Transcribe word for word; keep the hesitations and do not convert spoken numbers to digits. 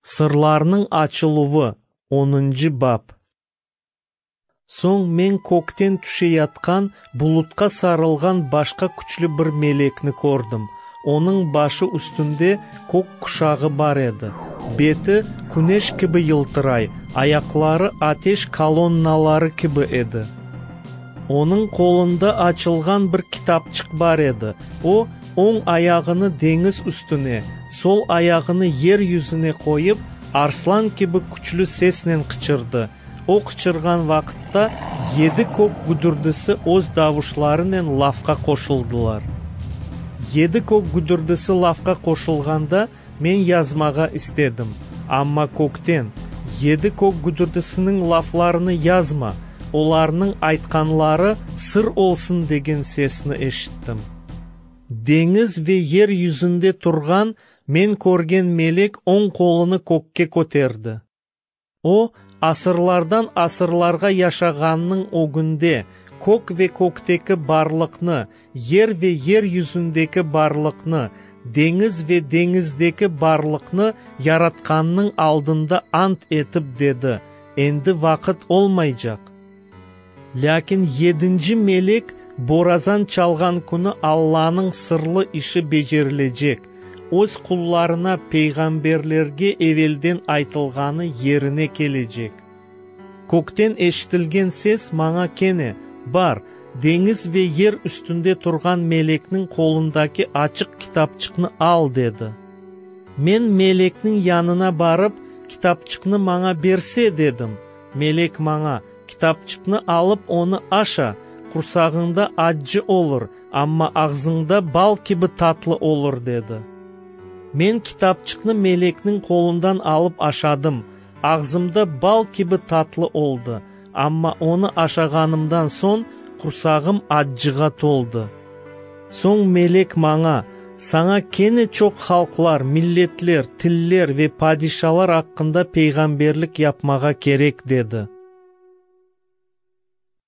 Сырларның ачылуы, онынчы бап. Соң мен көктен түше яткан, булутка сарылган башка күчлü bir мелекни көрдüm. Оның башы үстүндө көк кушагы бар еді. Бети күнеш киби йылтырай, аяклары атеш колонналары киби еді. Оның қолында ачылган bir китапчык бар еді. О, оң аяғыны деңиз үстүнө, сол аяғыны ер yüzüne коюп, арслан киби күчлü сеснен кычырды. О кычырган вакытта еди көк гүдүрдүсү өз давышларынен лавка кошулдулар. Еди көк гүдүрдүсү лавка кошулганда мен язмага истедим. Амма көктен еди көк гүдүрдүсүнүн лафларыны язма, оларның айтканлары сыр олсын деген сесни эшиттим. Деңиз ве ер yüzүндө турган мен көрген мелек оң колуну көккө көтерди. О, асырлардан асырларга яшаганның огунде көк ве көктеки барлыкны, ер ве ер yüzүндеки барлыкны, деңиз ве деңиздеки барлыкны яратканның алдында ант этип деди: энди вакыт олмайжак. Лякин единчи мелек боразан чалган күнү Алланын сырлы иши бежерилежек. Өз кулларына пейгамберлерге эвелден айтылганы ерине кележек. Көктен эшитилген сес мага кене: бар, деңиз ве ер үстүндө турган мелекнин колундаки ачык китапчыкны ал деди. Мен мелекнин янына барып, китапчыкны мага берсе дедим. Мелек мага: китапчыкны алып оны аша, курсагыңда ачы olur, амма агзыңда бал киби татлы olur деди. Мен китапчыкны мелекнин колундан алып ашадым. Агзымда бал киби татлы oldu, амма оны ашаганымдан соң курсагым ачыга толду. Соң мелек мага: саңа кене чок халклар, миллетлер, тиллер ве падишалар акында пейгамберлик yapmaga керек деди.